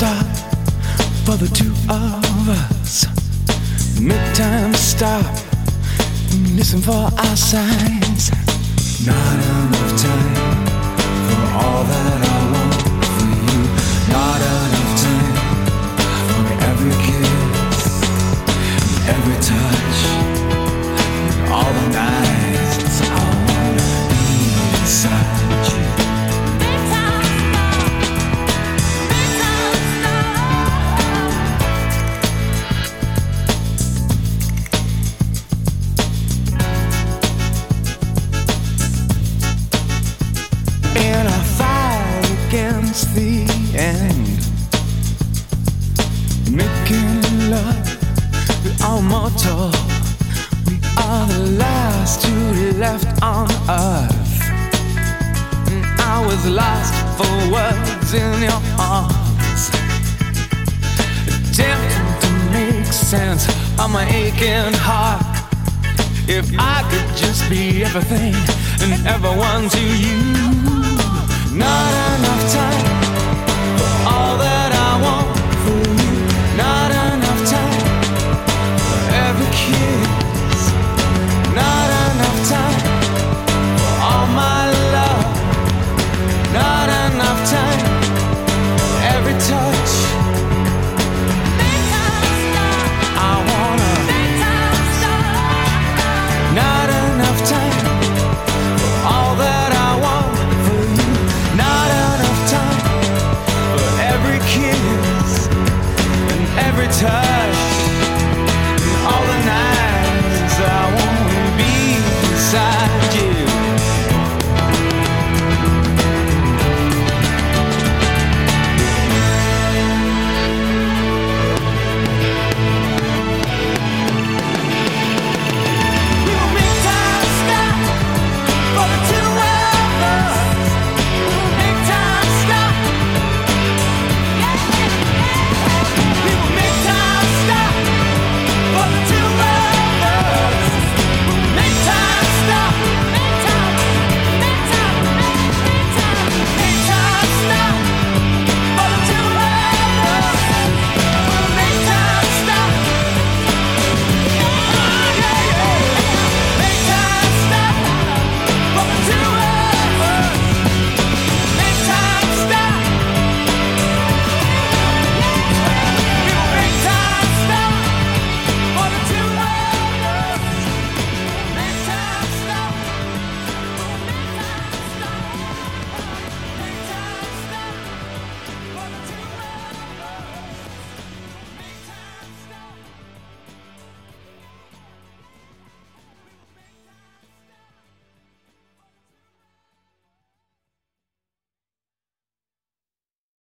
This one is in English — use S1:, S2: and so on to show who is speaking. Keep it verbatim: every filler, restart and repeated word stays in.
S1: stop for the two of us. Make time stop, listen for our signs. Not enough time for all that I want for you. Not enough time for every kiss, every touch, all the nights I wanna be inside you. The end, making love, we are mortal. We are the last two left on earth. And I was lost for words in your arms, attempting to make sense of my aching heart. If I could just be everything and everyone to you. Not enough time